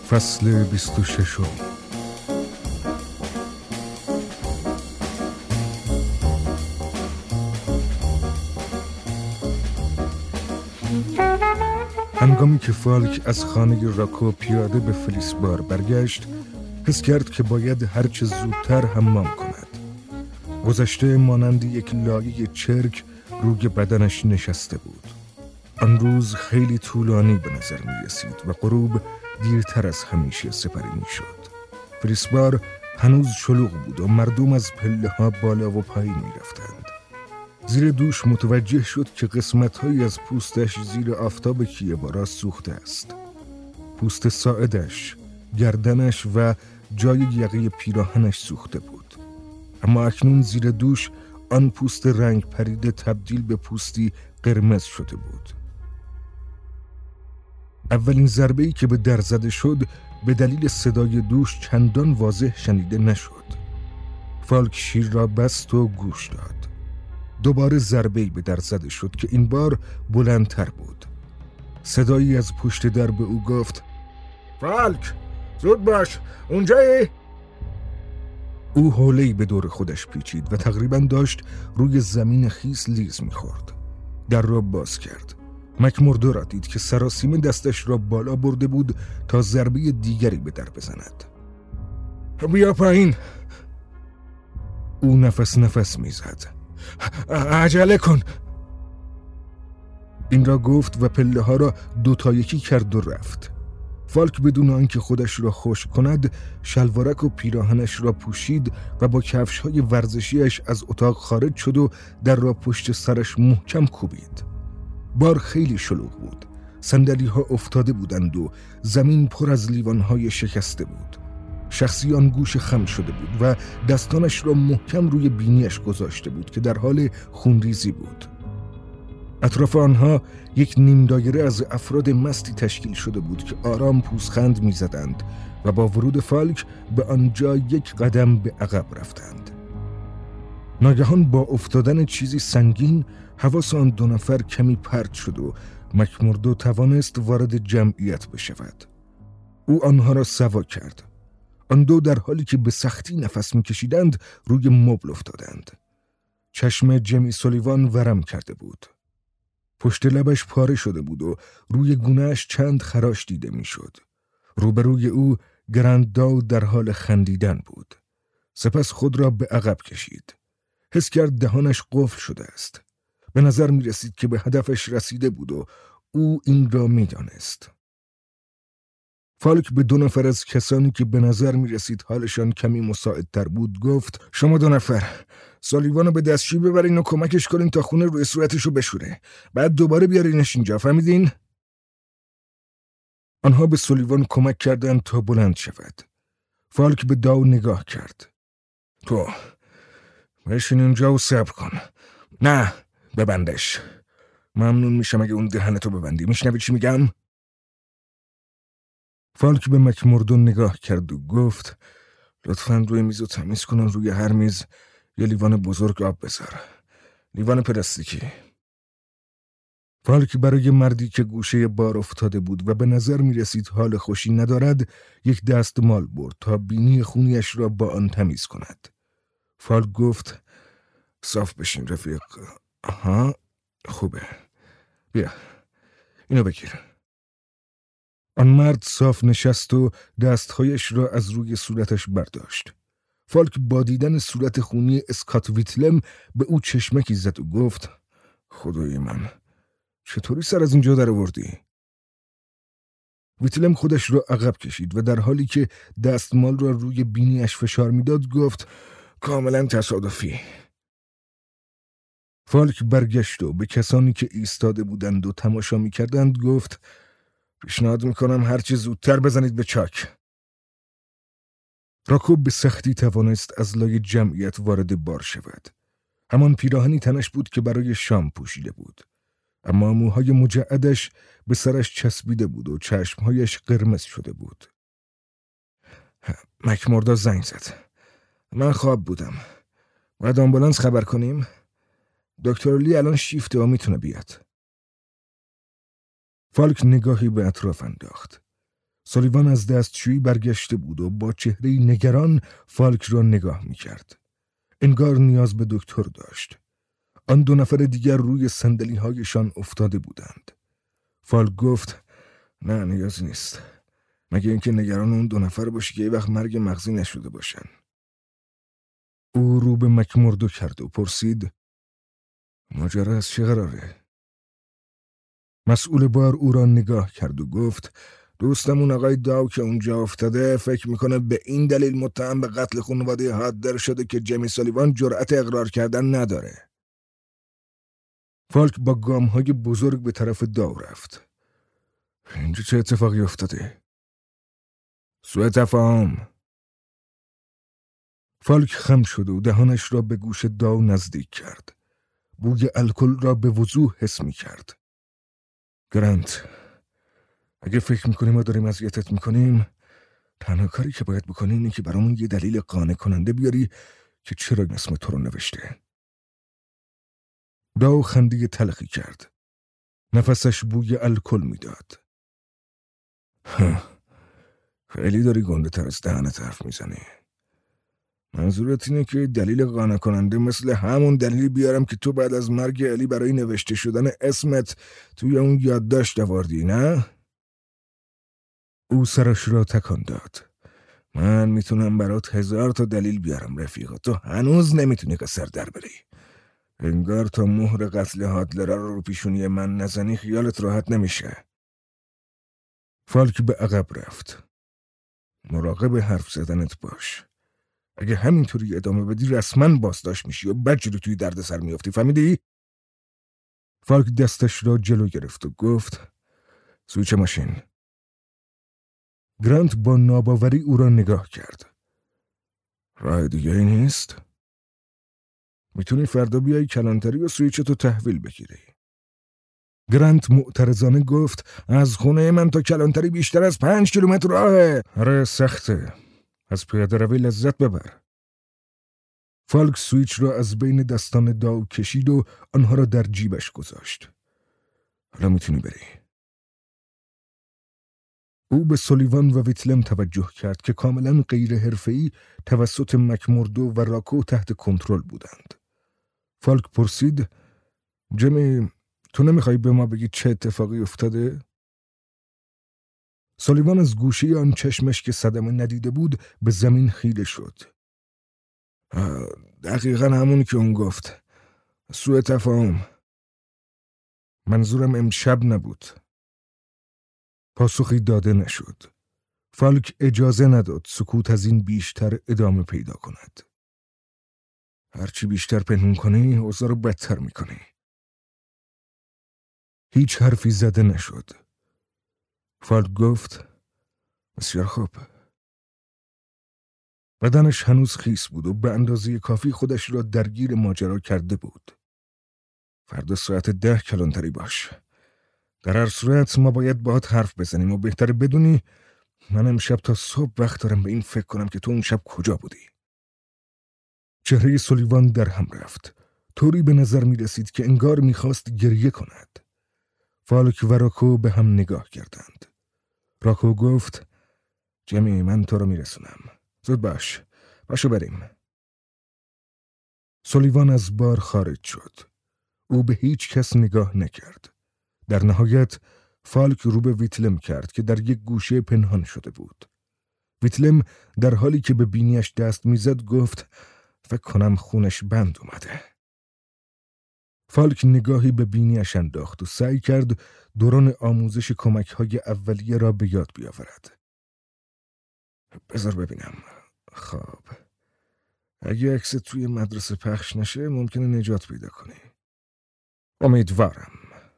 فصل 26. هنگامی که فالک از خانه راکو پیاده به فلیسبار برگشت، حس کرد که باید هرچه زودتر حمام کند. گذشته مانند یک لایه چرک روی بدنش نشسته بود. آن روز خیلی طولانی به نظر می رسید و غروب دیرتر از همیشه سپری می شد. فلیسبار هنوز شلوغ بود و مردم از پله ها بالا و پایین می رفتند. زیر دوش متوجه شد که قسمت‌هایی از پوستش زیر آفتاب کیه‌بارا سوخته است. پوست ساعدش، گردنش و جای یقه پیراهنش سوخته بود. اما اکنون زیر دوش آن پوست رنگ پریده تبدیل به پوستی قرمز شده بود. اولین ضربه‌ای که به در زده شد به دلیل صدای دوش چندان واضح شنیده نشد. فالک شیر را بست و گوش داد. دوباره ضربه‌ای به در زده شد که این بار بلندتر بود. صدایی از پشت در به او گفت: فالک، زود باش، اونجایی؟ او حوله‌ای به دور خودش پیچید و تقریباً داشت روی زمین خیس لیز می‌خورد. در را باز کرد. مکمردو را دید که سراسیمه دستش را بالا برده بود تا ضربه دیگری به در بزند. بیا پایین. او نفس می‌زد. عجله کن. این را گفت و پله ها را 2 تا 1 کرد و رفت. فالک بدون آنکه خودش را خشک کند شلوارک و پیراهنش را پوشید و با کفش‌های ورزشیش از اتاق خارج شد و در را پشت سرش محکم کوبید. بار خیلی شلوغ بود. صندلی ها افتاده بودند و زمین پر از لیوان‌های شکسته بود. شخصی آن گوش خم شده بود و دستانش را محکم روی بینیش گذاشته بود که در حال خونریزی بود. اطراف آنها یک نیم دایره از افراد مستی تشکیل شده بود که آرام پوزخند می زدند و با ورود فالک به آنجا 1 قدم به عقب رفتند. ناگهان با افتادن چیزی سنگین حواس آن 2 نفر کمی پرت شد و مکمردو توانست وارد جمعیت بشود. او آنها را سوا کرد. آن 2 در حالی که به سختی نفس می‌کشیدند روی مبل افتادند. چشم جمی سولیوان ورم کرده بود. پشت لبش پاره شده بود و روی گونه‌اش چند خراش دیده می‌شد. روبروی او گرانداو در حال خندیدن بود. سپس خود را به عقب کشید. حس کرد دهانش قفل شده است. به نظر می‌رسید که به هدفش رسیده بود و او این را می‌دانست. فالک به 2 نفر از کسانی که به نظر می رسید حالشان کمی مساعدتر بود گفت: شما 2 نفر سالیوانو به دستشویی ببرین و کمکش کنین تا خون روی صورتشو بشوره. بعد دوباره بیارینش اینجا، فهمیدین؟ آنها به سالیوان کمک کردند تا بلند شود. فالک به داو نگاه کرد. تو بشین اینجا و صبر کن. نه، ببندش. ممنون میشم اگه اون دهنتو ببندی. میشنوی چی میگم؟ فالک به مکمردو نگاه کرد و گفت: لطفاً روی میزو تمیز کن، روی هر میز یه لیوان بزرگ آب بذار. لیوان پلاستیکی. فالک برای مردی که گوشه بار افتاده بود و به نظر می رسید حال خوشی ندارد 1 دستمال برد تا بینی خونیش را با آن تمیز کند. فالک گفت: صاف بشین رفیق. آها، خوبه. بیا، اینو بگیر. آن مرد صاف نشست و دستهایش را از روی صورتش برداشت. فالک با دیدن صورت خونی اسکات ویتلم به او چشمکی زد و گفت: خدای من، چطوری سر از اینجا در آوردی؟ ویتلم خودش را عقب کشید و در حالی که دستمال را روی بینیش فشار میداد گفت: کاملا تصادفی. فالک برگشت و به کسانی که ایستاده بودند و تماشا میکردند گفت: پیشنهاد میکنم هرچی زودتر بزنید به چاک. راکو به سختی توانست از لای جمعیت وارد بار شود. همان پیراهنی تنش بود که برای شام پوشیده بود. اما موهای مجعدش به سرش چسبیده بود و چشمهایش قرمز شده بود. مکمردو زنگ زد. من خواب بودم. باید آمبولانس خبر کنیم؟ دکتر لی الان شیفته و میتونه بیاد. فالک نگاهی به اطراف انداخت. سولیوان از دستشویی برگشته بود و با چهره نگران فالک را نگاه می‌کرد. انگار نیاز به دکتر داشت. آن دو نفر دیگر روی صندلی‌هایشان افتاده بودند. فالک گفت: نه نیاز نیست. مگه اینکه نگران اون دو نفر باشی که یه وقت مرگ مغزی نشده باشن. او رو به مکمردو کرد و پرسید: ماجرا از چه قراره؟ مسئول بار او را نگاه کرد و گفت: دوستمون آقای داو که اونجا افتاده فکر میکنه به این دلیل متهم به قتل خانواده هادر شده که جمی سولیوان جرأت اقرار کردن نداره. فالک با گام‌های بزرگ به طرف داو رفت. اینجا چه اتفاقی افتاده؟ سوء تفاهم. فالک خم شد و دهانش را به گوش داو نزدیک کرد. بوی الکل را به وضوح حس می کرد. گرانت، اگه فکر میکنی ما داریم اذیتت میکنیم، تنها کاری که باید بکنی اینه که برامون یه دلیل قانع کننده بیاری که چرا اسم تو رو نوشته. داو خنده تلخی کرد. نفسش بوی الکل میداد. خیلی داری گنده تر از دهنت حرف میزنی. منظورت اینه که دلیل قانع کننده مثل همون دلیل بیارم که تو بعد از مرگ الی برای نوشته شدن اسمت توی اون یادداشت آوردی، نه؟ او سرش را تکان داد. من میتونم برات 1000 تا دلیل بیارم رفیقا، تو هنوز نمیتونی قصر در بری. انگار تا مهر قتل هادلر رو پیشونی من نزنی خیالت راحت نمیشه. فالک به عقب رفت. مراقب حرف زدنت باش. اگه همینطوری ادامه بدی رسما بازداشت میشی و بدجوری توی دردسر میافتی، فهمیدی؟ فالک دستش را جلو گرفت و گفت: سویچ ماشین. گرانت با ناباوری او را نگاه کرد. راه دیگه ای نیست؟ میتونی فردا بیای کلانتری و سویچتو تحویل بگیری. گرانت معترضانه گفت: از خونه من تا کلانتری بیشتر از 5 کیلومتر راهه. آره سخته. از پیاده روی لذت ببر. فالک سویچ را از بین دستان داو کشید و آنها را در جیبش گذاشت. حالا میتونی بری. او به سولیوان و ویتلم توجه کرد که کاملا غیر حرفه‌ای توسط مکمردو و راکو تحت کنترل بودند. فالک پرسید: جمی، تو نمیخوای به ما بگی چه اتفاقی افتاده؟ سولیوان از گوشه آن چشمش که صدمه ندیده بود به زمین خیره شد. دقیقا همون که اون گفت. سوء تفاهم. منظورم امشب نبود. پاسخی داده نشد. فالک اجازه نداد سکوت از این بیشتر ادامه پیدا کند. هرچی بیشتر پنهون کنی اوضاع رو بدتر میکنی. هیچ حرفی زده نشد. فالک گفت: بسیار خوب. بدنش هنوز خیس بود و به اندازه کافی خودش را درگیر ماجرا کرده بود. فردا ساعت 10 کلانتری باش. در هر صورت ما باید باهات حرف بزنیم و بهتره بدونی من امشب تا صبح وقت دارم به این فکر کنم که تو اون شب کجا بودی. چهره سولیوان در هم رفت. طوری به نظر می رسید که انگار می خواست گریه کند. فالک و راکو به هم نگاه کردند. راکو گفت: جمی، من تو رو می رسونم. زود باش. باشو بریم. سولیوان از بار خارج شد. او به هیچ کس نگاه نکرد. در نهایت فالک رو به ویتلم کرد که در یک گوشه پنهان شده بود. ویتلم در حالی که به بینیش دست میزد گفت: فکر کنم خونش بند اومده. فالک نگاهی به بینیش انداخت و سعی کرد دوران آموزش کمک‌های اولیه را به یاد بیاورد. بذار ببینم. خب. اگه عکس توی مدرسه پخش نشه ممکنه نجات پیدا کنی. امیدوارم.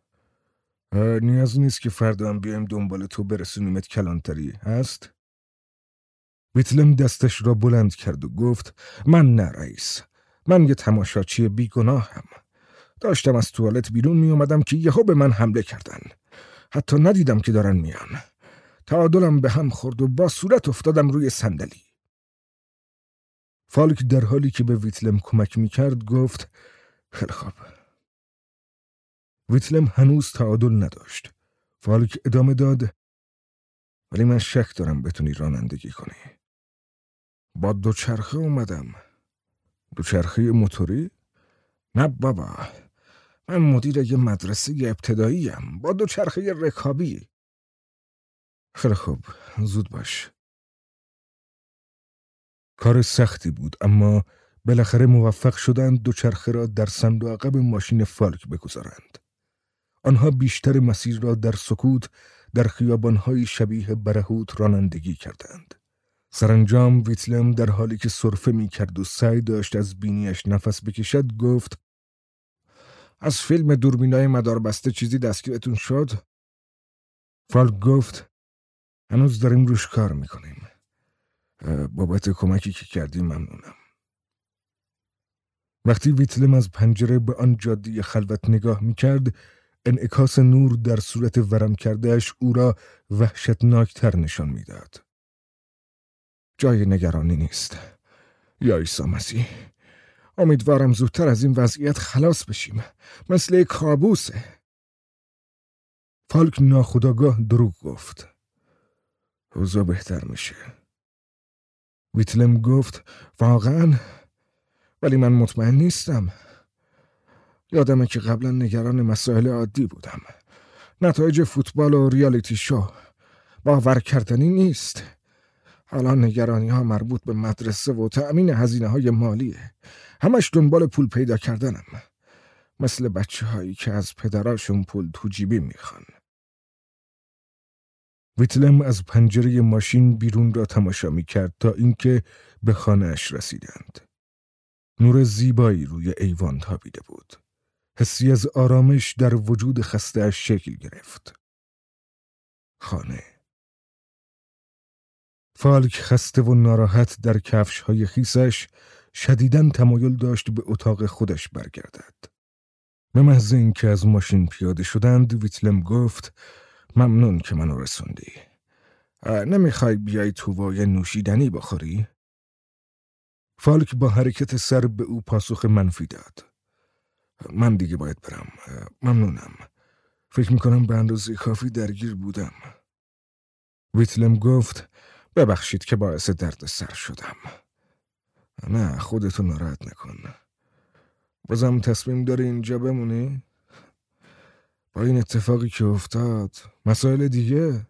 نیاز نیست که فردا هم بیایم دنبال تو برسونیمت کلانتری، هست؟ ویتلم دستش را بلند کرد و گفت: من نه رئیس. من یه تماشاچی بیگناهم. داشتم از توالت بیرون می اومدم که یهو به من حمله کردن. حتی ندیدم که دارن میان. تعادلم به هم خورد و با صورت افتادم روی صندلی. فالک در حالی که به ویتلم کمک می کرد گفت: خیلی خوب. ویتلم هنوز تعادل نداشت. فالک ادامه داد: ولی من شک دارم بتونی رانندگی کنی. با دوچرخه اومدم. دوچرخه موتوری؟ نه بابا، من مدیر یه مدرسه ابتداییم با دوچرخه رکابی. خیلی خوب، زود باش. کار سختی بود، اما بالاخره موفق شدند دوچرخه را در صندوق عقب ماشین فالک بگذارند. آنها بیشتر مسیر را در سکوت در خیابان‌های شبیه برهوت رانندگی کردند. سرانجام ویتلم در حالی که سرفه می‌کرد و سعی داشت از بینیش نفس بکشد گفت: از فیلم دوربینای مداربسته چیزی دستگیرتون شد؟ فالک گفت: هنوز داریم روش کار میکنیم. بابت کمکی که کردیم ممنونم. وقتی ویتلم از پنجره به آن جاده خلوت نگاه میکرد، انعکاس نور در صورت ورم کردهش او را وحشتناکتر نشان میداد. جای نگرانی نیست. یا عیسی مسیح، امیدوارم زودتر از این وضعیت خلاص بشیم. مثل کابوسه. فالک ناخودآگاه دروغ گفت. اوضاع بهتر میشه. ویتلم گفت: واقعاً؟ ولی من مطمئن نیستم. یادمه که قبلا نگران مسائل عادی بودم. نتایج فوتبال و ریالیتی شو. باور کردنی نیست. حالا نگرانی ها مربوط به مدرسه و تأمین هزینه های مالیه. همش دنبال پول پیدا کردنم. مثل بچه هایی که از پدراشون پول تو جیبی میخوان. ویتلم از پنجره ماشین بیرون را تماشا میکرد تا اینکه به خانه‌اش رسیدند. نور زیبایی روی ایوان تابیده بود. حسی از آرامش در وجود خسته‌اش شکل گرفت. خانه. فالک خسته و ناراحت در کفش‌های خیسش شدیداً تمایل داشت به اتاق خودش برگردد. به محض اینکه از ماشین پیاده شدند، ویتلم گفت: ممنون که منو رسوندی. نمیخوای بیای تو و یه نوشیدنی بخوری؟ فالک با حرکت سر به او پاسخ منفی داد. من دیگه باید برم. ممنونم. فکر میکنم به اندازه کافی درگیر بودم. ویتلم گفت: ببخشید که باعث درد سر شدم. نه، خودتو ناراحت نکن. بازم تصمیم داری اینجا بمونی؟ با این اتفاقی که افتاد، مسائل دیگه؟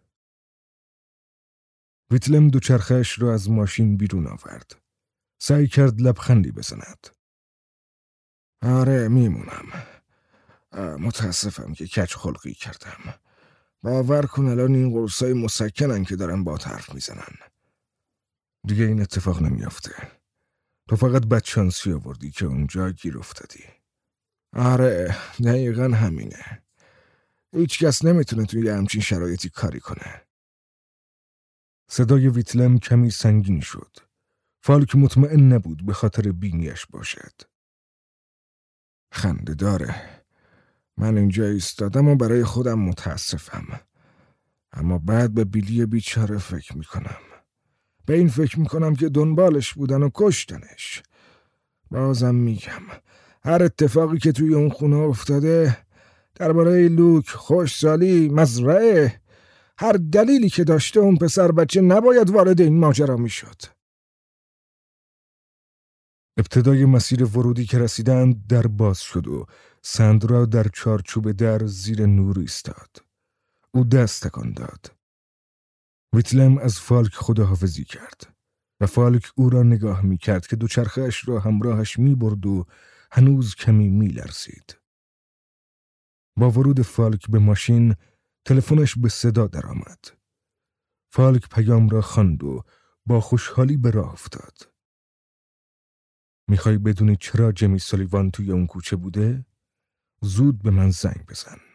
ویتلم دوچرخه‌اش را از ماشین بیرون آورد. سعی کرد لبخندی بزند. آره میمونم. متاسفم که کج خلقی کردم. باور کن الان این قرصای مسکنن که دارن با حرف میزنن. دیگه این اتفاق نمیافته. تو فقط بدشانسی آوردی که اونجا گیر افتادی. آره دقیقا همینه. هیچ کس نمیتونه توی همچین شرایطی کاری کنه. صدای ویتلم کمی سنگین شد. فالک مطمئن نبود به خاطر بینیش باشد. خنده داره. من اینجا ایستادم و برای خودم متاسفم. اما بعد به بیلی بیچاره فکر میکنم. به این فکر میکنم که دنبالش بودن و کشتنش. بازم میگم هر اتفاقی که توی اون خونه افتاده، درباره لوک، خوشسالی، مزرعه، هر دلیلی که داشته اون پسر بچه نباید وارد این ماجرا میشد. ابتدای مسیر ورودی که رسیدند در باز شد و ساندرا در چارچوب در زیر نور ایستاد. او دست تکان داد. ویتلم از فالک خداحافظی کرد و فالک او را نگاه میکرد که دوچرخه‌اش را همراهش میبرد و هنوز کمی میلرزید. با ورود فالک به ماشین تلفنش به صدا درآمد. فالک پیام را خواند و با خوشحالی به راه افتاد. میخوای بدونی چرا جمی سالیوان توی اون کوچه بوده؟ زود به من زنگ بزن.